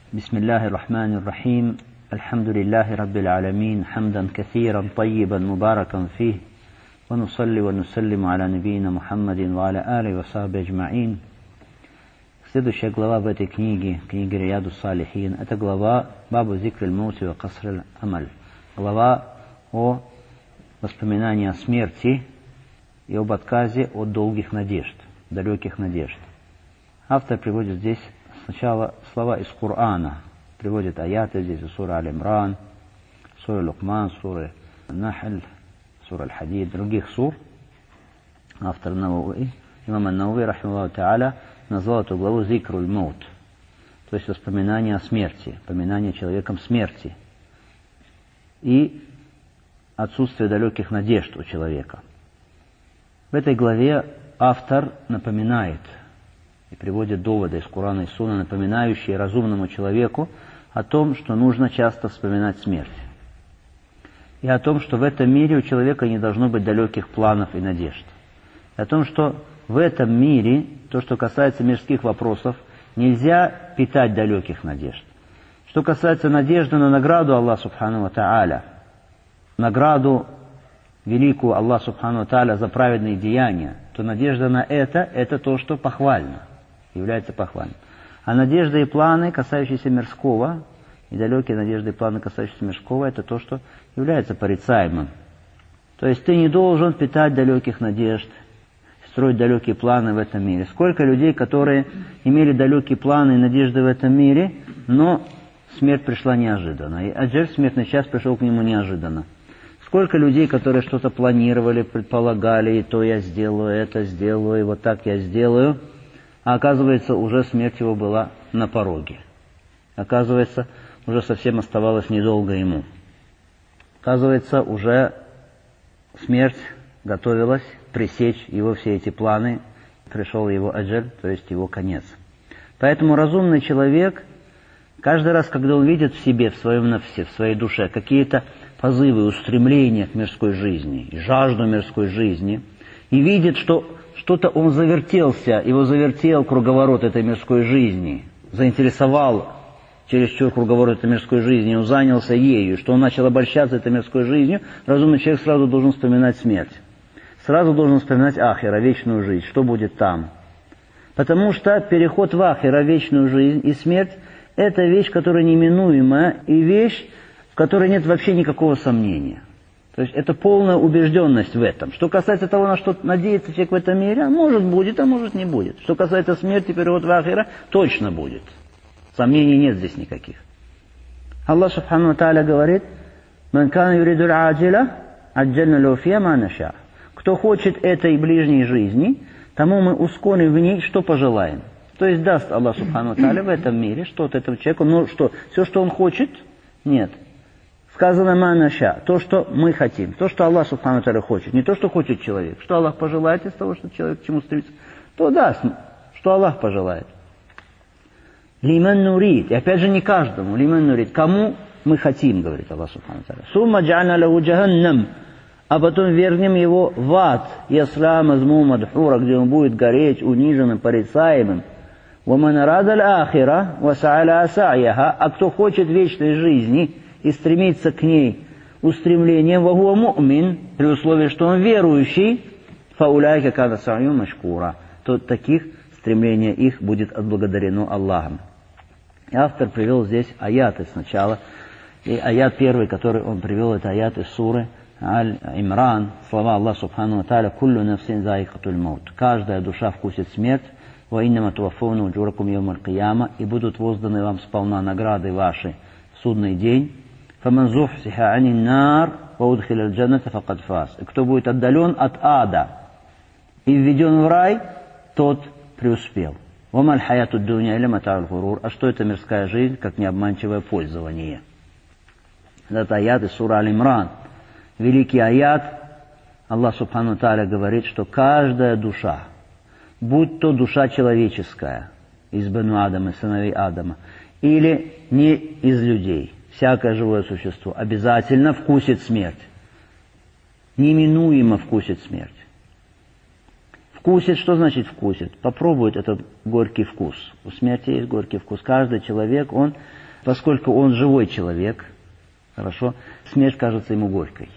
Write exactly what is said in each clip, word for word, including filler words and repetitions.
بسم الله الرحمن الرحيم الحمد لله رب العالمين حمدا كثيرا طيبا مباركا فيه ونصلي ونسلم على نبينا محمد وعلى آله وصحبه أجمعين. Следующая глава в этой книге, книге Рияду Салихин, это глава Бабу Зикр аль-Маути ва Каср аль-Амаль. Глава о воспоминании о смерти и об отказе от долгих надежд, далеких надежд. Автор приводит здесь сначала слова из Корана, приводит аяты здесь из суры Аль-Имран, суры Лукман, суры Нахль, суры Аль-Хадид, других сур. Автор Навави, имам ан-Навави, рахимахуллаху та'аля, назвал эту главу Зикру аль-Маут, то есть воспоминание о смерти, поминание человеком смерти и отсутствие далеких надежд у человека. В этой главе автор напоминает и приводит доводы из Корана и Сунны, напоминающие разумному человеку о том, что нужно часто вспоминать смерть. И о том, что в этом мире у человека не должно быть далеких планов и надежд. И о том, что в этом мире, то, что касается мирских вопросов, нельзя питать далеких надежд. Что касается надежды на награду Аллаха Субхану ва Тааля, награду великую Аллаха Субхану ва Тааля за праведные деяния, то надежда на это, это то, что похвально, является похвальным. А надежды и планы, касающиеся мирского, и далекие надежды и планы, касающиеся мирского, это то, что является порицаемым. То есть ты не должен питать далеких надежд, строить далекие планы в этом мире. Сколько людей, которые имели далекие планы и надежды в этом мире, но смерть пришла неожиданно. И аджаль, смертный час, пришел к нему неожиданно. Сколько людей, которые что-то планировали, предполагали, и то я сделаю, это сделаю, и вот так я сделаю, а оказывается, уже смерть его была на пороге. Оказывается, уже совсем оставалось недолго ему. Оказывается, уже смерть готовилась пресечь его все эти планы, пришел его аджаль, то есть его конец. Поэтому разумный человек, каждый раз, когда он видит в себе, в своем нафсе, в своей душе какие-то позывы, устремления к мирской жизни, жажду мирской жизни, и видит, что что-то он завертелся, его завертел круговорот этой мирской жизни, заинтересовал чересчур круговорот этой мирской жизни, он занялся ею, что он начал обольщаться этой мирской жизнью, разумный человек сразу должен вспоминать смерть. Сразу должен вспоминать ахира, вечную жизнь, что будет там. Потому что переход в ахира, вечную жизнь и смерть, это вещь, которая неминуема, и вещь, в которой нет вообще никакого сомнения. То есть это полная убежденность в этом. Что касается того, на что надеется человек в этом мире, а может будет, а может не будет. Что касается смерти, переход в ахира, точно будет. Сомнений нет здесь никаких. Аллах Субхану ва Тааля говорит: «Ман кана юриду аль-аджиля, аджальна лаху фиха ма наша». Кто хочет этой ближней жизни, тому мы ускорим в ней, что пожелаем. То есть даст Аллах Субхану ва Тааля в этом мире что-то этому человеку, но что, все, что он хочет, нет. Сказано ма наша, то, что мы хотим, то, что Аллах Субхану ва Тааля хочет, не то, что хочет человек. Что Аллах пожелает из того, что человек к чему стремится, то даст, что Аллах пожелает. Лиман нурид, и опять же не каждому, лиман нурид, кому мы хотим, говорит Аллах Субхану ва Тааля. Сумма джа'на лаху джаханнам, а потом вернем его в ад, ясла мазму мадхура, где он будет гореть униженным, порицаемым. وَمَنْ أَرَادَ الْآخِرَةَ وَسَعَى سَعْيَهَا, а кто хочет вечной жизни и стремится к ней устремлением, وَهُوَ مُؤْمِنٌ, при условии, что он верующий, فَأُولَٰئِكَ كَانَ سَعْيُهُمْ مَشْكُورًا, то таких стремление их будет отблагодарено Аллахом. И автор привел здесь аяты сначала. И аят первый, который он привел, это аят из суры Аль-Имран, слова Аллаха Субхану ва Тааля: «Куллу нафсин заикатуль маут». Каждая душа вкусит смерть. «Ва иннама туаффауна уджуракум йаумаль кияма», и будут возданы вам сполна награды ваши в судный день. «Фаман зухзиха анин нар ва удхиля аль-джанната факад фаз». И кто будет отдален от ада и введен в рай, тот преуспел. «Ва маль хаяту дунья илля мата'уль гурур». А что это мирская жизнь, как необманчивое пользование? Это аят из суры Аль-Имран. Великий аят. Аллах Субхану ва Тааля говорит, что каждая душа, будь то душа человеческая, из Бану Адама, сыновей Адама, или не из людей, всякое живое существо, обязательно вкусит смерть. Неминуемо вкусит смерть. Вкусит, что значит вкусит? Попробует этот горький вкус. У смерти есть горький вкус. Каждый человек, он, поскольку он живой человек, хорошо, смерть кажется ему горькой.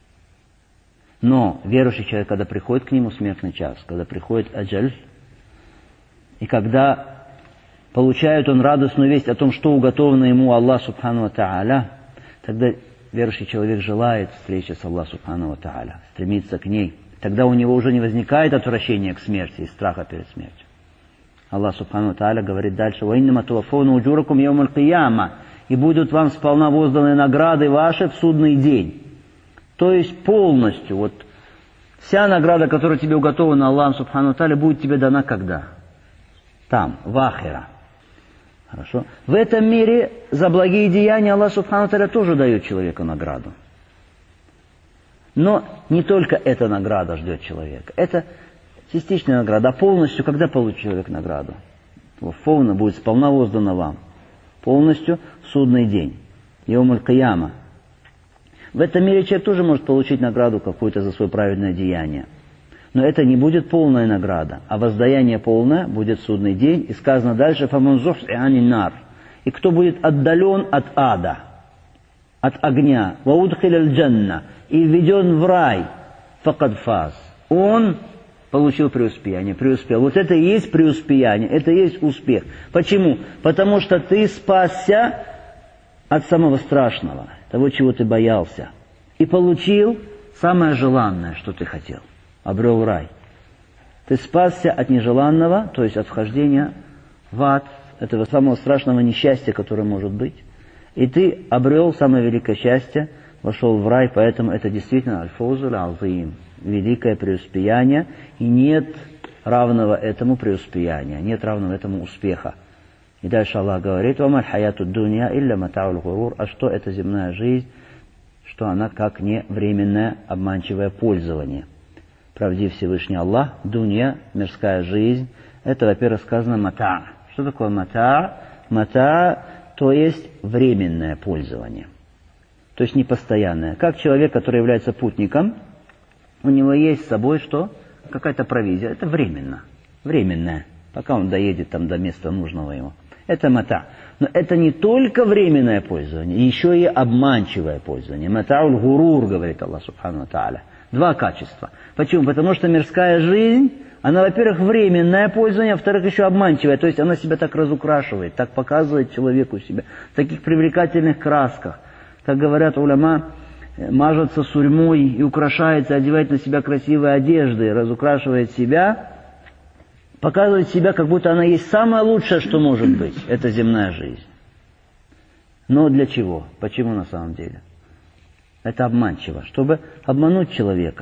Но верующий человек, когда приходит к нему смертный час, когда приходит аджаль, и когда получает он радостную весть о том, что уготовано ему Аллах Субхану ва Тааля, тогда верующий человек желает встречи с Аллахом Субхану ва Тааля, стремится к ней. Тогда у него уже не возникает отвращения к смерти и страха перед смертью. Аллах Субхану ва Тааля говорит дальше: «Ваиннама туаффауна уджуракум яумаль кияма», и будут вам сполна возданы награды ваши в судный день. То есть полностью, вот вся награда, которая тебе уготована Аллахом Субхану ва Тааля, будет тебе дана когда? Там, в ахира. Хорошо. В этом мире за благие деяния Аллах Субхану ва Тааля тоже дает человеку награду. Но не только эта награда ждет человека. Это частичная награда. А полностью, когда получит человек награду? Фауна будет сполна воздана вам. Полностью в судный день. Яумуль кияма. В этом мире человек тоже может получить награду какую-то за свое праведное деяние. Но это не будет полная награда, а воздаяние полное будет в судный день. И сказано дальше: «Фаман зухзи ани нар». И кто будет отдален от ада, от огня, «ва удхиляль джанна», и введен в рай, «факад фаз», он получил преуспеяние, преуспел. Вот это и есть преуспеяние, это и есть успех. Почему? Потому что ты спасся от самого страшного, того, чего ты боялся, и получил самое желанное, что ты хотел. Обрел рай. Ты спасся от нежеланного, то есть от вхождения в ад, этого самого страшного несчастья, которое может быть. И ты обрел самое великое счастье, вошел в рай, поэтому это действительно аль-фаузуль азим, великое преуспеяние, и нет равного этому преуспеяния, нет равного этому успеха. И дальше Аллах говорит: «Вамаль хаяту дунья илля матауль гурур», а что это земная жизнь, что она как не временное обманчивое пользование. Правдив Всевышний Аллах, дунья, мирская жизнь, это, во-первых, сказано мата. Что такое мата? Мата, то есть временное пользование. То есть непостоянное. Как человек, который является путником, у него есть с собой что? Какая-то провизия. Это временно. Временное. Пока он доедет там до места нужного ему. Это мата. Но это не только временное пользование, еще и обманчивое пользование. Матауль гурур, говорит Аллах Субхану ва Тааля. Два качества. Почему? Потому что мирская жизнь, она, во-первых, временное пользование, а во-вторых, еще обманчивое. То есть она себя так разукрашивает, так показывает человеку себя, в таких привлекательных красках. Как говорят уляма, мажется сурьмой и украшается, одевает на себя красивые одежды, разукрашивает себя, показывает себя, как будто она есть самое лучшее, что может быть. Это земная жизнь. Но для чего? Почему на самом деле? Это обманчиво, чтобы обмануть человека.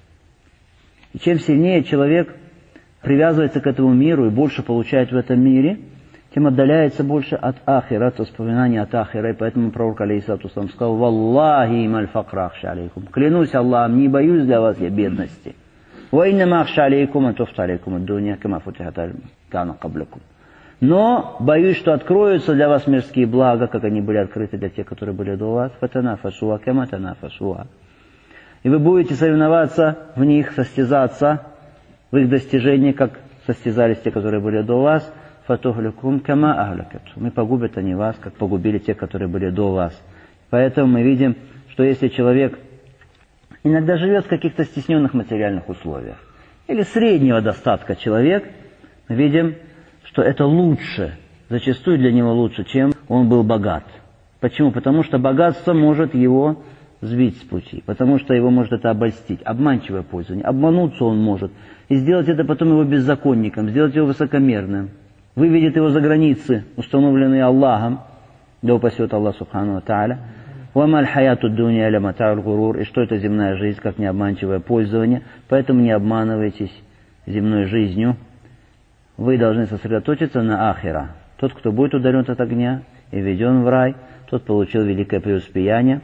И чем сильнее человек привязывается к этому миру и больше получает в этом мире, тем отдаляется больше от ахира, от воспоминания от ахира. И поэтому пророк алейхиссалату вассалам сказал: «Валлахи маль факра ахша алейкум». Клянусь Аллахом, не боюсь для вас я бедности. «Ва иннама ахша алейкум атуфта алейкум ад-дунья кама футихат кана каблакум». Но боюсь, что откроются для вас мирские блага, как они были открыты для тех, которые были до вас. «Фатанафасуа кама танафасуа». И вы будете соревноваться в них, состязаться в их достижении, как состязались те, которые были до вас. «Фатухлюкум кама ахлякатум». И погубят они вас, как погубили те, которые были до вас. Поэтому мы видим, что если человек иногда живет в каких-то стесненных материальных условиях, или среднего достатка человек, мы видим, что это лучше, зачастую для него лучше, чем он был богат. Почему? Потому что богатство может его сбить с пути, потому что его может это обольстить, обманчивое пользование, обмануться он может, и сделать это потом его беззаконником, сделать его высокомерным, выведет его за границы, установленные Аллахом, да упасет Аллах Субхану ва Тааля. «Вамаль хаяту дунья ля матауль гурур». И что это земная жизнь, как не обманчивое пользование, поэтому не обманывайтесь земной жизнью. Вы должны сосредоточиться на ахира. Тот, кто будет удален от огня и введен в рай, тот получил великое преуспеяние.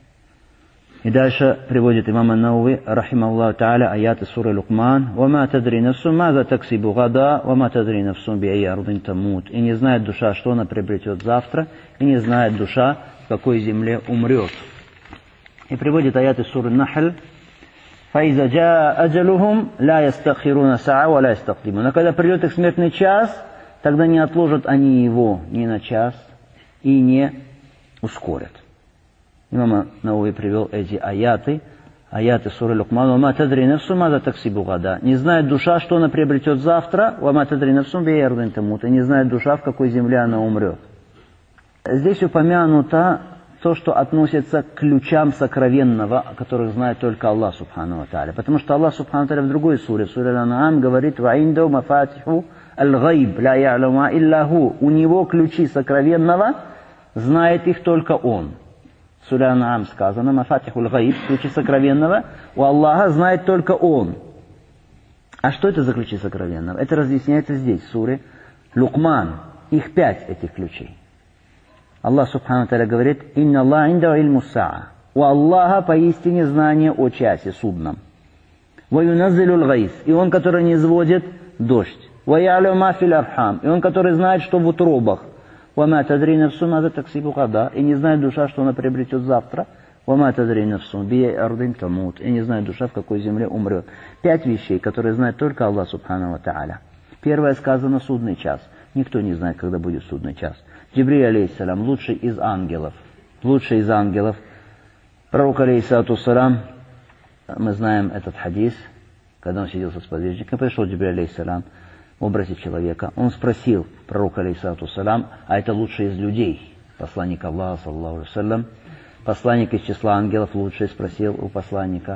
И дальше приводит имам ан-Науви, рахимахуллаху та'аля, аяты суры Лукман: «Вама тадри нафсун маза таксибу гада, вама тадри нафсун би ай ардин тамут». И не знает душа, что она приобретет завтра, и не знает душа, в какой земле умрет. И приводит аяты суры Нахль, فَإِذَا جَاءَ أَجَلُهُمْ لَا يَسْتَخِرُونَ سَاعَةً وَلَا يَسْتَقْدِمُونَ. Но когда придет их смертный час, тогда не отложат они его ни на час и не ускорят. Имам Науи привел эти аяты, аяты суры Лукман. «Вама тадри нафсу маза таксибу гада». Не знает душа, что она приобретет завтра. «Вама тадри нафсу би ардин тамут». И не знает душа, в какой земле она умрет. Здесь упомянуто то, что относится к ключам сокровенного, о которых знает только Аллах Субхану ва Тааля. Потому что Аллах Субхану ва Тааля в другой суре, в суре Ан-А'ам, говорит: «Ва индау мафатиху аль-гайб ла я'ламу илля ху». У него ключи сокровенного, знает их только он. В суре Ан-А'ам сказано: «Мафатиху аль-гайб», ключи сокровенного, у Аллаха знает только он. А что это за ключи сокровенного? Это разъясняется здесь, в суре Лукман. Их пять, этих ключей. Аллах Субхану Тааля говорит: «Инна Аллах инда ильму саа». У Аллаха поистине знание о часе судном. «Ва юназзилу аль-гайс». И он, который не изводит дождь. «Ва я'ляму ма фил архам». И он, который знает, что в утробах. «Ва ма тадри нафсу маза таксибу гада». И не знает душа, что она приобретет завтра. «Ва ма тадри нафсу би ардин тамут». И не знает душа, в какой земле умрет. Пять вещей, которые знает только Аллах Субхану ва Тааля. Первое сказано: судный час. Никто не знает, когда будет судный час. Джибриль алейхиссалям, лучший из ангелов, лучший из ангелов. Пророк алейхиссалату вассалям, мы знаем этот хадис, когда он сидел со сподвижником, пришел Джибриль алейхиссалям в образе человека. Он спросил пророка алейхиссалату вассалям: а это лучший из людей, посланник Аллаха, саллаллаху алейхи вассалям, посланник из числа ангелов, лучший, спросил у посланника,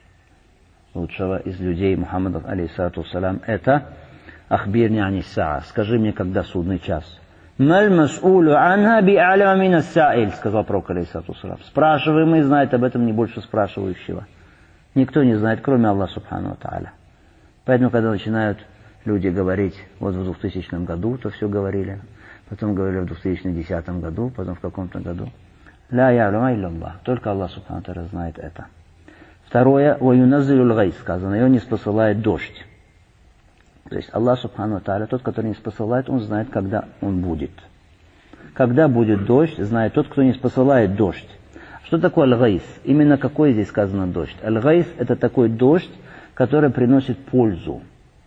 лучшего из людей, Мухаммада алейхиссалату вассалям: это ахбирни ани саа, скажи мне, когда судный час. «Маль мас'улю анха би'аляма мина са'иль», сказал пророк алейхиссалату вассалям. Спрашиваемый знает об этом не больше спрашивающего. Никто не знает, кроме Аллаха Субхану ва Тааля. Поэтому, когда начинают люди говорить, вот в двухтысячном году, то все говорили, потом говорили в две тысячи десятом году, потом в каком-то году. «Ля я'ляма илля Аллах», только Аллах Субхану ва Тааля знает это. Второе: «Ва юназзилу аль-гайс», сказано, и он не спосылает дождь. То есть Аллах Субхану ва Тааля, тот, который не спосылает, он знает, когда он будет. Когда будет дождь, знает тот, кто не спосылает дождь. Что такое аль-гайс? Именно какой здесь сказано дождь? Аль-гайс — это такой дождь, который приносит пользу,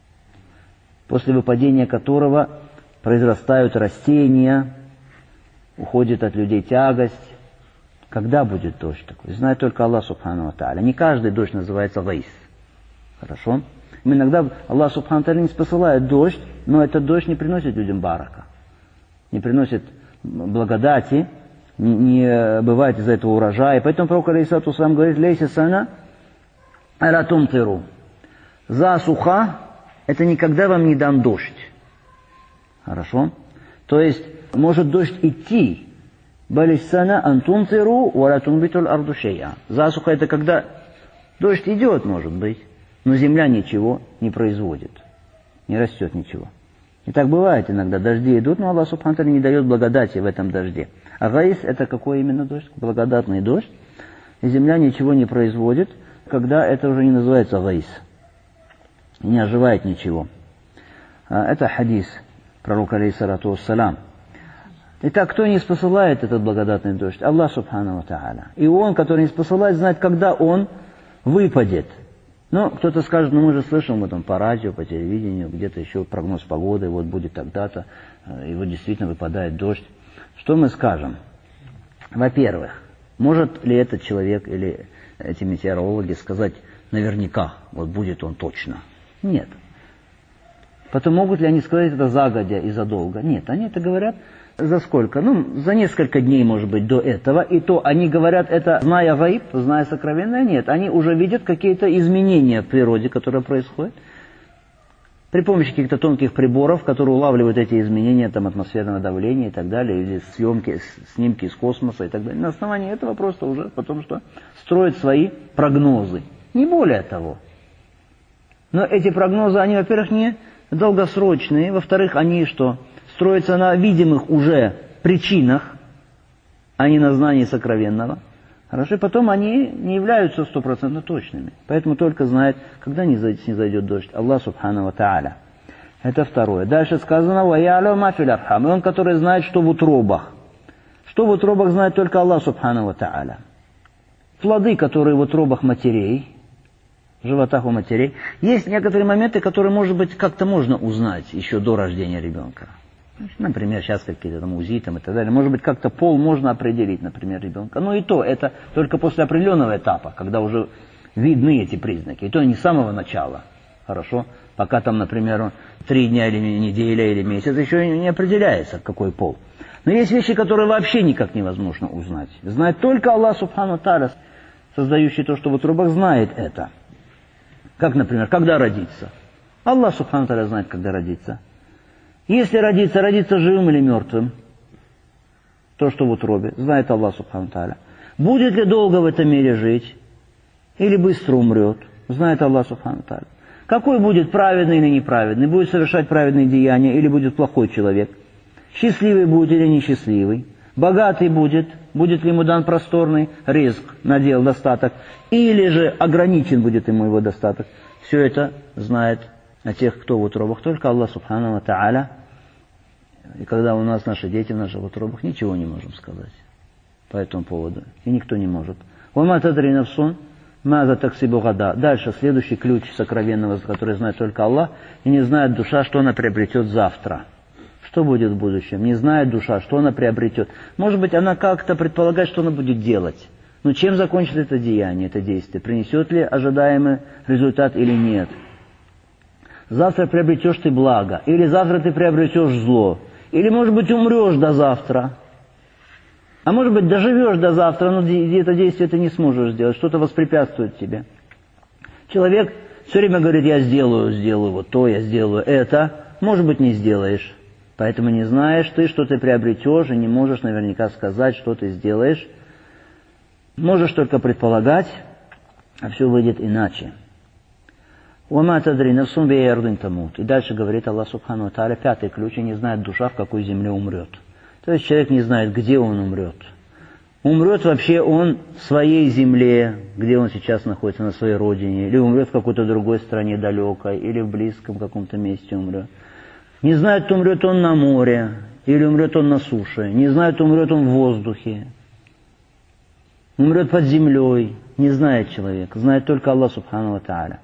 после выпадения которого произрастают растения, уходит от людей тягость. Когда будет дождь такой? Знает только Аллах Субхану ва Тааля. Не каждый дождь называется гайс. Хорошо? Иногда Аллах Субхану Тааля не спосылает дождь, но этот дождь не приносит людям барака, не приносит благодати, не, не бывает из-за этого урожая. Поэтому пророк алейхиссалату вассалям говорит: «Лейся сана аля тумтиру». Засуха — это никогда вам не дан дождь. Хорошо? То есть может дождь идти. «Балис сана ан тумтиру ва ла тунбитул арду шей'a». Засуха — это когда дождь идет, может быть, но земля ничего не производит, не растет ничего. И так бывает иногда. Дожди идут, но Аллах Субхану Тааля не дает благодати в этом дожде. А гайс — это какой именно дождь? Благодатный дождь. И земля ничего не производит, когда это уже не называется гайс. Не оживает ничего. Это хадис пророка алейхиссалату вассалям. Итак, кто не спосылает этот благодатный дождь? Аллах Субхану ва Тааля. И он, который не спосылает, знает, когда он выпадет. Но кто-то скажет: ну мы же слышим вот, по радио, по телевидению, где-то еще прогноз погоды, вот будет тогда-то, и вот действительно выпадает дождь. Что мы скажем? Во-первых, может ли этот человек или эти метеорологи сказать наверняка, вот будет он точно? Нет. Потом могут ли они сказать это загодя и задолго? Нет, они это говорят за сколько? Ну, за несколько дней, может быть, до этого. И то они говорят это, зная гайб, зная сокровенное. Нет, они уже видят какие-то изменения в природе, которые происходят. При помощи каких-то тонких приборов, которые улавливают эти изменения, там, атмосферного давления и так далее, или съемки, снимки из космоса и так далее. На основании этого просто уже потом что? Строят свои прогнозы. Не более того. Но эти прогнозы, они, во-первых, не долгосрочные, во-вторых, они что? Строятся на видимых уже причинах, а не на знании сокровенного. Хорошо, и потом они не являются стопроцентно точными. Поэтому только знает, когда не зайдет дождь. Аллах Субхану ва Тааля. Это второе. Дальше сказано: «Ва я'ляму ма фил архам». И он, который знает, что в утробах. Что в утробах, знает только Аллах Субхану ва Тааля. Плоды, которые в утробах матерей, в животах у матерей. Есть некоторые моменты, которые, может быть, как-то можно узнать еще до рождения ребенка. Например, сейчас какие-то там УЗИ там, и так далее. Может быть, как-то пол можно определить, например, ребенка. Но и то, это только после определенного этапа, когда уже видны эти признаки. И то не с самого начала. Хорошо? Пока там, например, три дня или неделя или месяц, еще не определяется, какой пол. Но есть вещи, которые вообще никак невозможно узнать. Знает только Аллах Субхану Тааля, создающий то, что в утробах, знает это. Как, например, когда родиться. Аллах Субхану Тааля знает, когда родиться. Если родиться, родиться живым или мертвым. То, что в утробе, знает Аллах Субхану Тааля. Будет ли долго в этом мире жить, или быстро умрет, знает Аллах Субхану Тааля. Какой будет праведный или неправедный, будет совершать праведные деяния, или будет плохой человек. Счастливый будет или несчастливый. Богатый будет, будет ли ему дан просторный ризк, надел, достаток, или же ограничен будет ему его достаток. Все это знает о тех, кто в утробах, только Аллах Субхану ва Тааля. И когда у нас наши дети в наших утробах, ничего не можем сказать по этому поводу. И никто не может. «Вама тадри нафсун маза таксибу гада». Дальше следующий ключ сокровенного, который знает только Аллах, и не знает душа, что она приобретет завтра. Что будет в будущем? Не знает душа, что она приобретет. Может быть, она как-то предполагает, что она будет делать. Но чем закончится это деяние, это действие? Принесет ли ожидаемый результат или нет? Завтра приобретешь ты благо, или завтра ты приобретешь зло, или, может быть, умрешь до завтра. А может быть, доживешь до завтра, но это действие ты не сможешь сделать, что-то воспрепятствует тебе. Человек все время говорит, я сделаю, сделаю вот то, я сделаю это. Может быть, не сделаешь. Поэтому не знаешь ты, что ты приобретешь, и не можешь наверняка сказать, что ты сделаешь. Можешь только предполагать, а все выйдет иначе. «Вама тадри нафсун би ардин тамут». И дальше говорит Аллах Субхану ва Тааля, пятый ключ, и не знает душа, в какой земле умрет. То есть человек не знает, где он умрет. Умрет вообще он в своей земле, где он сейчас находится, на своей родине, или умрет в какой-то другой стране далекой, или в близком каком-то месте умрет. Не знает, умрет он на море, или умрет он на суше. Не знает, умрет он в воздухе. Умрет под землей. Не знает человек. Знает только Аллах Субхану ва Тааля.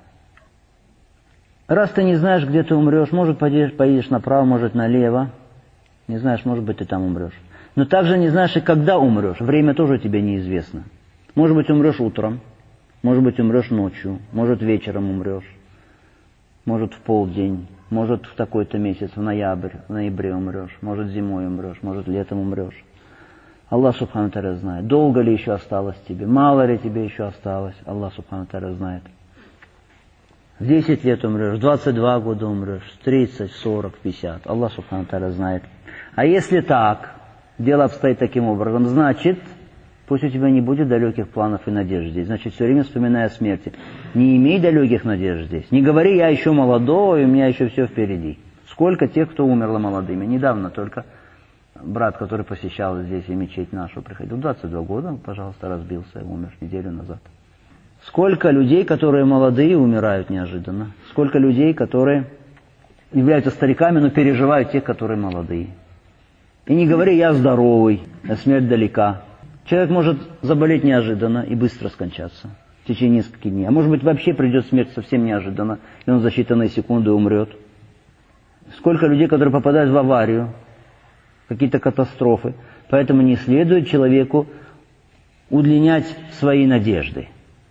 Раз ты не знаешь, где ты умрешь, может, поедешь, поедешь направо, может, налево. Не знаешь, может быть, ты там умрешь. Но также не знаешь и когда умрешь. Время тоже тебе неизвестно. Может быть, умрешь утром. Может быть, умрешь ночью. Может, вечером умрешь. Может, в полдень. Может, в такой-то месяц, в ноябрь, в ноябре умрешь. Может, зимой умрешь. Может, летом умрешь. Аллах Субхану Тааля знает. Долго ли еще осталось тебе? Мало ли тебе еще осталось? Аллах Субхану Тааля знает. В десять лет умрешь, в двадцать два года умрешь, в тридцать, сорок, пятьдесят. Аллах Субхану Тааля знает. А если так, дело обстоит таким образом, значит, пусть у тебя не будет далеких планов и надежд здесь. Значит, все время вспоминая о смерти. Не имей далеких надежд здесь. Не говори, я еще молодой, у меня еще все впереди. Сколько тех, кто умерло молодыми. Недавно только брат, который посещал здесь и мечеть нашу, приходил. двадцать два года, пожалуйста, разбился, умер неделю назад. Сколько людей, которые молодые, умирают неожиданно. Сколько людей, которые являются стариками, но переживают тех, которые молодые. И не говори, я здоровый, а смерть далека. Человек может заболеть неожиданно и быстро скончаться в течение нескольких дней. А может быть, вообще придет смерть совсем неожиданно, и он за считанные секунды умрет. Сколько людей, которые попадают в аварию, какие-то катастрофы. Поэтому не следует человеку удлинять свои надежды.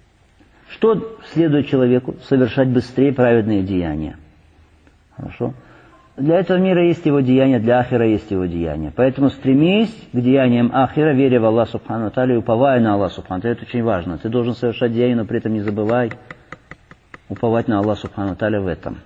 Что следует человеку? Совершать быстрее праведные деяния. Хорошо? Для этого мира есть его деяния, для ахира есть его деяния. Поэтому стремись к деяниям ахира, веря в Аллах Субхану ва Тааля и уповая на Аллах Субхану ва Тааля. Это очень важно. Ты должен совершать деяния, но при этом не забывай уповать на Аллах Субхану ва Тааля в этом.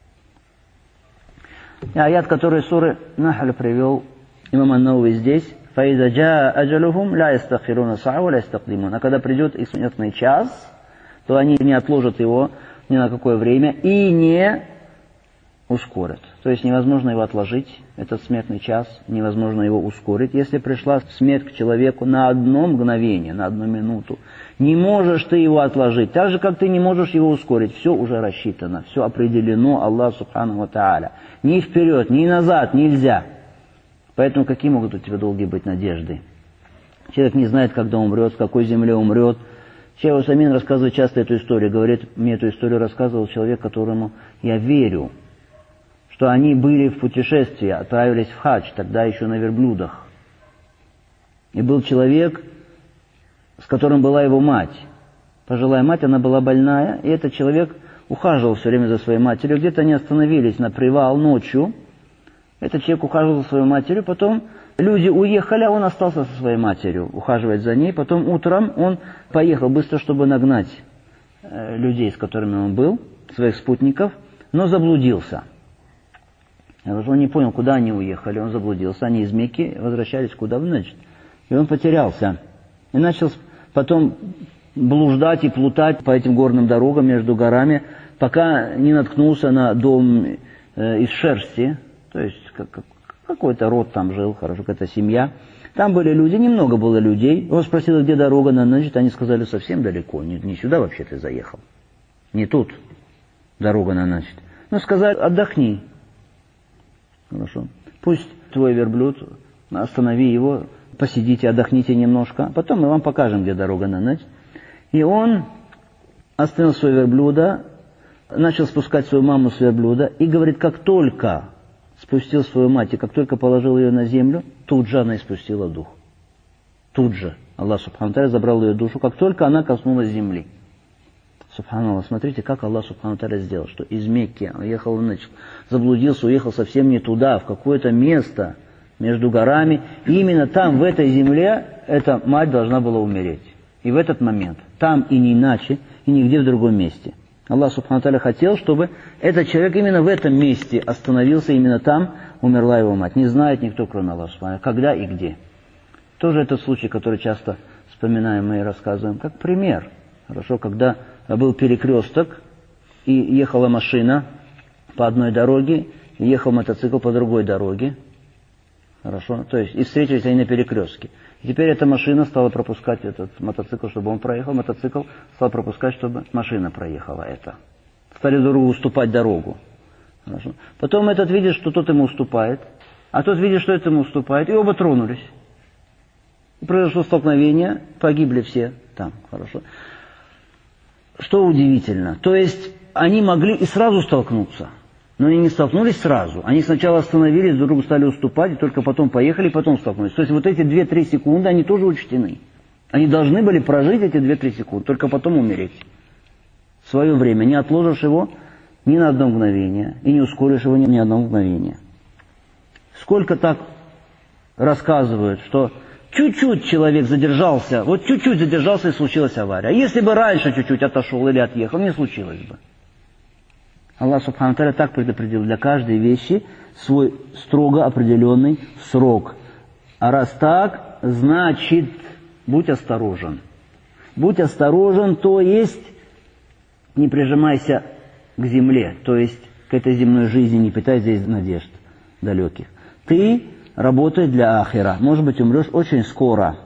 И аят, который суры Нахль привел имам ан-Навави здесь. فَإِذَا جَاءَ أَجَلُهُمْ لَا يَسْتَخِرُونَ سَاعَةً وَلَا يَسْتَقْدِمُونَ. А когда придет их смертный час, то они не отложат его ни на какое время и не ускорят. То есть невозможно его отложить, этот смертный час, невозможно его ускорить. Если пришла смерть к человеку на одно мгновение, на одну минуту, не можешь ты его отложить, так же, как ты не можешь его ускорить. Все уже рассчитано, все определено Аллах Субхану ва Тааля. Ни вперед, ни назад нельзя. Поэтому какие могут у тебя долгие быть надежды? Человек не знает, когда умрет, в какой земле умрет. Шейх Усаймин рассказывает часто эту историю. Говорит, мне эту историю рассказывал человек, которому я верю, что они были в путешествии, отправились в хадж, тогда еще на верблюдах. И был человек, с которым была его мать. Пожилая мать, она была больная, и этот человек ухаживал все время за своей матерью. Где-то они остановились на привал ночью. Этот человек ухаживал за своей матерью, потом люди уехали, а он остался со своей матерью, ухаживать за ней. Потом утром он поехал быстро, чтобы нагнать э, людей, с которыми он был, своих спутников, но заблудился. Он не понял, куда они уехали, он заблудился. Они из Мекки возвращались куда, значит. И он потерялся. И начал потом блуждать и плутать по этим горным дорогам между горами, пока не наткнулся на дом э, из шерсти. То есть как, как, какой-то род там жил, хорошо, какая-то семья. Там были люди, немного было людей. Он спросил, где дорога на Наджд. Они сказали, совсем далеко, не, не сюда вообще ты заехал. Не тут дорога на Наджд. Ну, сказали, отдохни. Хорошо. Пусть твой верблюд, останови его, посидите, отдохните немножко. Потом мы вам покажем, где дорога на Наджд. И он остановил своего верблюда, начал спускать свою маму с верблюда и говорит, как только спустил свою мать, и как только положил ее на землю, тут же она испустила дух. Тут же Аллах Субхану Тааля забрал ее душу, как только она коснулась земли. Субханаллах, смотрите, как Аллах Субхану Тааля сделал, что из Мекки уехал, значит, заблудился, уехал совсем не туда, в какое-то место между горами. И именно там, в этой земле, эта мать должна была умереть. И в этот момент, там и не иначе, и нигде в другом месте. Аллах Субхану Тааля хотел, чтобы этот человек именно в этом месте остановился, именно там умерла его мать. Не знает никто, кроме Аллаха Субхану Тааля, когда и где. Тоже этот случай, который часто вспоминаем мы и рассказываем, как пример. Хорошо, когда был перекресток, и ехала машина по одной дороге, и ехал мотоцикл по другой дороге. Хорошо, то есть, и встретились они на перекрестке. И теперь эта машина стала пропускать этот мотоцикл, чтобы он проехал. Мотоцикл стал пропускать, чтобы машина проехала это. Стали друг другу уступать дорогу. Хорошо. Потом этот видит, что тот ему уступает, а тот видит, что это ему уступает, и оба тронулись. И произошло столкновение, погибли все там. Хорошо. Что удивительно, то есть они могли и сразу столкнуться. Но они не столкнулись сразу. Они сначала остановились, друг другу стали уступать, и только потом поехали, и потом столкнулись. То есть вот эти две-три секунды, они тоже учтены. Они должны были прожить эти две-три секунды, только потом умереть. В свое время, не отложишь его ни на одно мгновение, и не ускоришь его ни на одно мгновение. Сколько так рассказывают, что чуть-чуть человек задержался, вот чуть-чуть задержался, и случилась авария. А если бы раньше чуть-чуть отошел или отъехал, не случилось бы. Аллах Субхану Тааля так предопределил для каждой вещи свой строго определенный срок. А раз так, значит, будь осторожен. Будь осторожен, то есть не прижимайся к земле, то есть к этой земной жизни, не питай здесь надежд далеких. Ты работай для ахира. Может быть, умрешь очень скоро.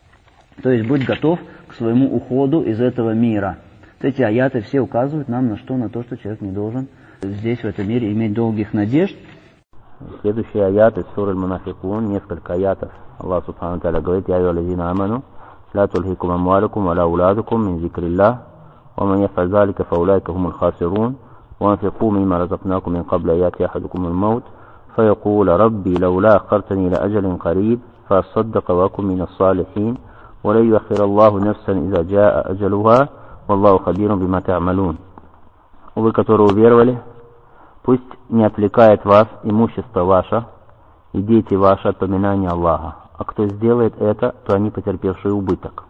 То есть будь готов к своему уходу из этого мира. Эти аяты все указывают нам на что? На то, что человек не должен здесь, в этом мире, иметь долгих надежд. Следующие аяты, сура Аль-Мунафикун, несколько аятов. Аллах Субхану Тааля говорит: «Я айюхаллазина аману, ла тульхикум амвалукум, ва ла ауладукум мин зикриллах, ва ман яф'аль залика фаулайка хумул хасирун, ва анфиқу мимма разақнакум мин қабли аяти ахадукум аль-маут, фаякула рабби лаула аххартани иля аджалин қариб, фаасаддака ва акун мин ас-салихин, ва ла юаххира Аллаху нафсан иза джаа аджалуха, валлаху хабирун бима та'малун». Вы, которые уверовали, пусть не отвлекает вас имущество ваше и дети ваши от поминания Аллаха. А кто сделает это, то они потерпевшие убыток.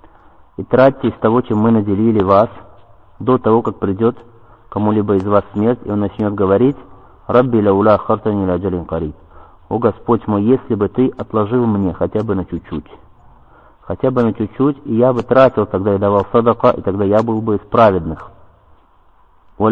И тратьте из того, чем мы наделили вас, до того, как придет кому-либо из вас смерть, и он начнет говорить: «Рабби лаула аххартани иля аджалин қариб». «О Господь мой, если бы ты отложил мне хотя бы на чуть-чуть, хотя бы на чуть-чуть, и я бы тратил, тогда я давал садака, и тогда я был бы из праведных». Но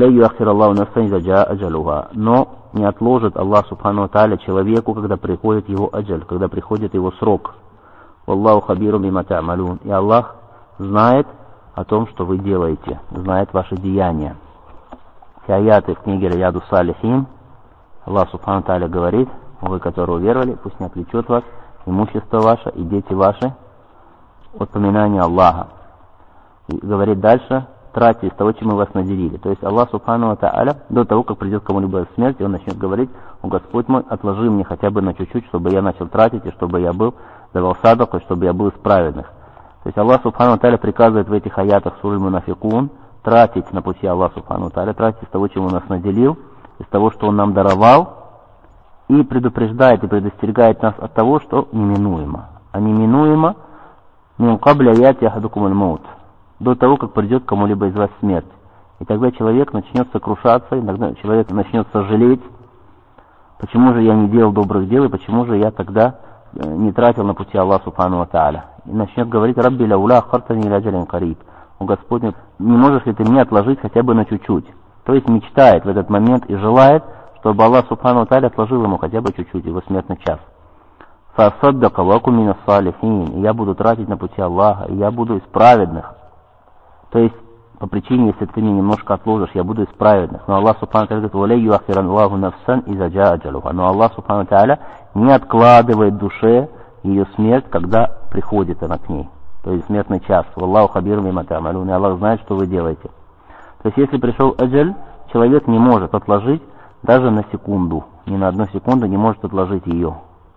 не отложит Аллах Субхану Тааля человеку, когда приходит его аджаль, когда приходит его срок. Валлаху хабирун бима та'малун. И Аллах знает о том, что вы делаете, знает ваши деяния. Все аяты в книге Рияду Салихин, Аллах Субхану Тааля говорит: вы, которые уверовали, пусть не отвлечет вас имущество ваше и дети ваши от поминания Аллаха. И говорит дальше: тратьте из того, чем мы вас наделили. То есть Аллах Субхану ва Тааля, до того, как придет кому-либо смерть, он начнет говорить: о Господь мой, отложи мне хотя бы на чуть-чуть, чтобы я начал тратить, и чтобы я был, давал садаку, и чтобы я был из праведных. То есть Аллах Субхану ва Тааля приказывает в этих аятах суры Мунафикун тратить на пути Аллаха Субхану ва Тааля, тратить из того, чем он нас наделил, из того, что он нам даровал, и предупреждает и предостерегает нас от того, что неминуемо. А неминуемо мин кабля яти ахадукумуль маут, до того, как придет кому-либо из вас смерть. И тогда человек начнет сокрушаться, и тогда человек начнет сожалеть: почему же я не делал добрых дел, и почему же я тогда не тратил на пути Аллаха Субхану ва Тааля. И начнет говорить: Рабби лауля ахартани иля аджалин кариб, о Господь, не можешь ли ты мне отложить хотя бы на чуть-чуть? То есть мечтает в этот момент и желает, чтобы Аллах Субхану ва Тааля отложил ему хотя бы чуть-чуть, его смертный час. Фасаддака ва аку мина салихин, и я буду тратить на пути Аллаха, и я буду из праведных. То есть, по причине, если ты мне немножко отложишь, я буду из праведных. Но Аллах Субхану ва Тааля говорит: «Валя юахиран Аллаху нафсан иза джа аджалуха». Но Аллах Субхану ва Тааля не откладывает душе ее смерть, когда приходит она к ней. То есть смертный час. Валлаху хабирун бима та'малун. И Аллах знает, что вы делаете. То есть, если пришел аджаль, человек не может отложить даже на секунду. Ни на одну секунду не может отложить ее.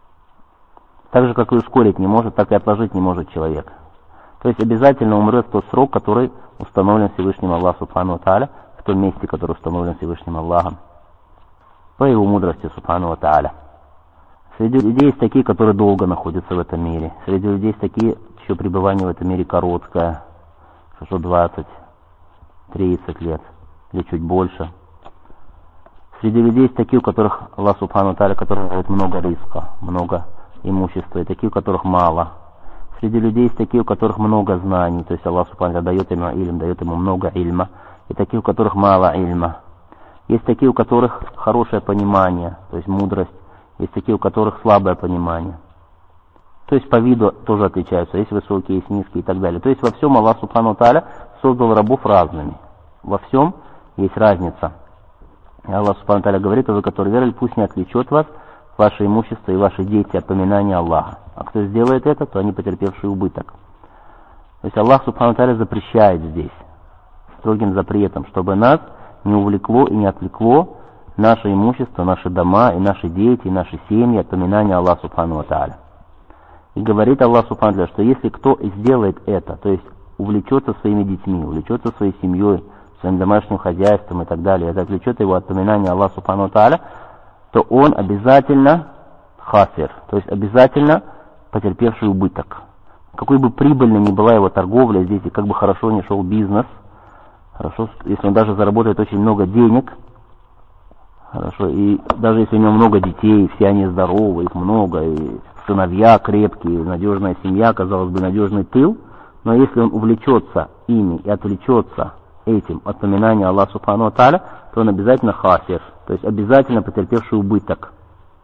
Так же, как и ускорить не может, так и отложить не может человек. То есть обязательно умрет в тот срок, который установлен Всевышним Аллахом Субхану ва Тааля, в том месте, который установлен Всевышним Аллахом, по его мудрости Субхану ва Тааля. Среди людей есть такие, которые долго находятся в этом мире. Среди людей есть такие, чье пребывание в этом мире короткое, что двадцать-тридцать лет, или чуть больше. Среди людей есть такие, у которых Аллах Субхану ва Тааля, которым дает много риска, много имущества, и такие, у которых мало. Среди людей есть такие, у которых много знаний, то есть Аллах Субхану ва Тааля дает ему ильм, дает ему много ильма, и такие, у которых мало ильма. Есть такие, у которых хорошее понимание, то есть мудрость, есть такие, у которых слабое понимание. То есть по виду тоже отличаются, есть высокие, есть низкие и так далее. То есть во всем Аллах Субхану ва Тааля создал рабов разными. Во всем есть разница. И Аллах Субхану ва Тааля говорит: вы, которые верили, пусть не отвлечет вас ваше имущество и ваши дети от поминания Аллаха. А кто сделает это, то они потерпевшие убыток. То есть Аллах Субхану ва Тааля запрещает здесь строгим запретом, чтобы нас не увлекло и не отвлекло наше имущество, наши дома и наши дети, и наши семьи от поминания Аллаха Субхану ва Тааля. И говорит Аллах Субхану ва Тааля, что если кто сделает это, то есть увлечется своими детьми, увлечется своей семьей, своим домашним хозяйством и так далее, это отвлечет его от поминания Аллаха Субхану ва Тааля, то он обязательно хасир, то есть обязательно потерпевший убыток. Какой бы прибыльной ни была его торговля здесь, и как бы хорошо ни шел бизнес, хорошо, если он даже заработает очень много денег, хорошо, и даже если у него много детей, все они здоровы, их много, и сыновья крепкие, надежная семья, казалось бы, надежный тыл, но если он увлечется ими и отвлечется этим от поминания Аллаха Субхану ва Тааля, то он обязательно хасир, то есть обязательно потерпевший убыток.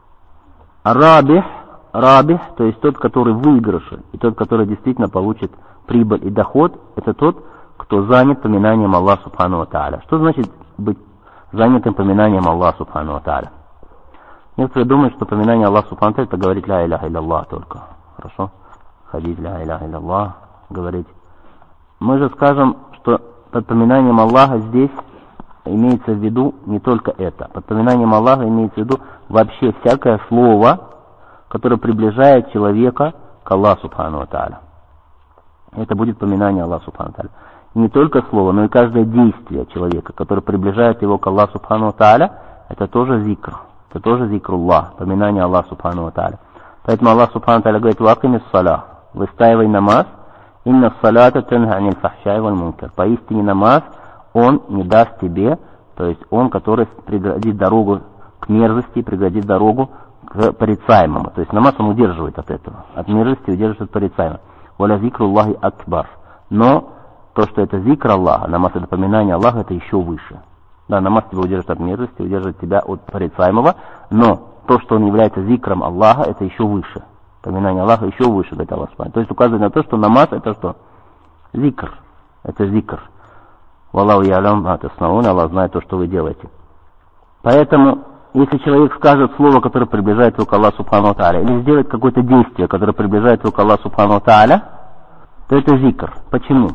А рабих, рабих, то есть тот, который в выигрыше, и тот, который действительно получит прибыль и доход, это тот, кто занят поминанием Аллаха Субхану ва Тааля. Что значит быть занятым поминанием Аллаха Субхану ва Тааля? Некоторые думают, что поминание Аллаха Субхану ва Тааля — это говорить ля иляха илlallah только. Хорошо? Ходить ля иляха илlallah, говорить. Мы же скажем, что под поминанием Аллаха здесь имеется в виду не только это. Под поминанием Аллаха имеется в виду вообще всякое слово, которое приближает человека к Аллаху Субхану ва Тааля. Это будет поминание Аллаха Субхану ва Тааля. И не только слово, но и каждое действие человека, которое приближает его к Аллаху Субхану ва Тааля, это тоже зикр. Это тоже зикруллах, поминание Аллаха Субхану ва Тааля. Поэтому Аллах Субхану ва Тааля говорит: «Вакимис салах», выстаивай намаз, «Инна салата танха анил фахшай валь мункар». Поистине намаз, он не даст тебе, то есть он, который преградит дорогу к мерзости, преградит дорогу к порицаемому. То есть намаз он удерживает от этого, от мерзости удерживает от порицаемого. «Валя зикруллахи акбар». Но то, что это зикр Аллаха, намаз — это поминание Аллаха, это еще выше. Да, намаз тебя удержит от мерзости, удержит тебя от порицаемого, но то, что он является зикром Аллаха, это еще выше. Поминание Аллаха еще выше, говорит Аллах. То есть указывает на то, что намаз — это что? Зикр. Это зикр. Валлаху я'лам ма таснаун, Аллах знает то, что вы делаете. Поэтому, если человек скажет слово, которое приближает его к Аллаху Субхану ва Тааля, или сделает какое-то действие, которое приближает его к Аллаху Субхану ва Тааля, то это зикр. Почему?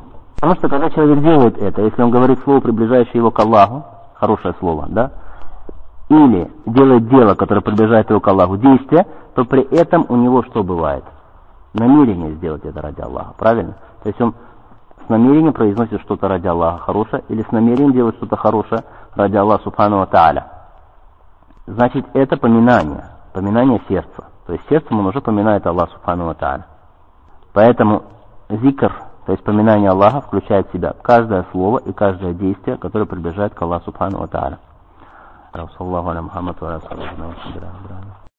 Потому что когда человек делает это, если он говорит слово, приближающее его к Аллаху, хорошее слово, да, или делает дело, которое приближает его к Аллаху, действие, то при этом у него что бывает? Намерение сделать это ради Аллаха, правильно? То есть он с намерением произносит что-то ради Аллаха хорошее, или с намерением делает что-то хорошее ради Аллаха Субхану ва Тааля. Значит, это поминание, поминание сердца. То есть сердцем он уже поминает Аллаха Субхану ва Тааля. Поэтому зикр, то есть поминание Аллаха, включает в себя каждое слово и каждое действие, которое приближает к Аллаху Субхану ва Тааля.